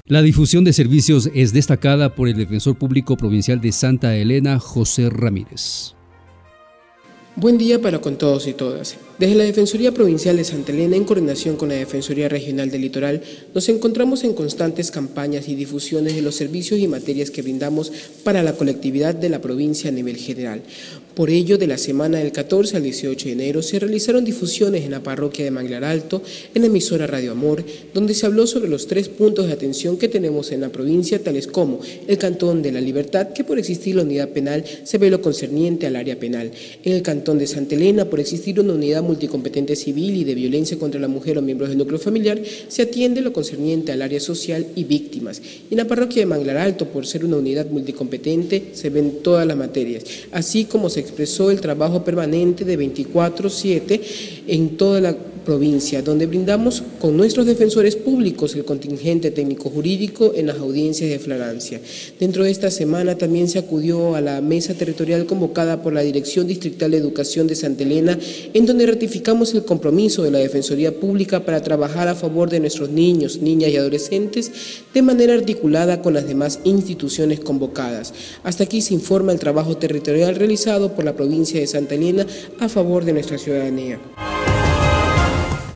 La difusión de servicios es destacada por el Defensor Público Provincial de Santa Elena, José Ramírez. Buen día para con todos y todas. Desde la Defensoría Provincial de Santa Elena, en coordinación con la Defensoría Regional del Litoral, nos encontramos en constantes campañas y difusiones de los servicios y materias que brindamos para la colectividad de la provincia a nivel general. Por ello, de la semana del 14 al 18 de enero se realizaron difusiones en la parroquia de Manglar Alto, en la emisora Radio Amor, donde se habló sobre los 3 puntos de atención que tenemos en la provincia, tales como el Cantón de la Libertad, que por existir la unidad penal se ve lo concerniente al área penal; en el Cantón de Santa Elena, por existir una unidad multicompetente civil y de violencia contra la mujer o miembros del núcleo familiar, se atiende lo concerniente al área social y víctimas; y en la parroquia de Manglar Alto, por ser una unidad multicompetente, se ven todas las materias, así como se expresó el trabajo permanente de 24/7 en toda la provincia, donde brindamos con nuestros defensores públicos el contingente técnico-jurídico en las audiencias de flagrancia. Dentro de esta semana también se acudió a la mesa territorial convocada por la Dirección Distrital de Educación de Santa Elena, en donde ratificamos el compromiso de la Defensoría Pública para trabajar a favor de nuestros niños, niñas y adolescentes de manera articulada con las demás instituciones convocadas. Hasta aquí se informa el trabajo territorial realizado por la provincia de Santa Elena a favor de nuestra ciudadanía.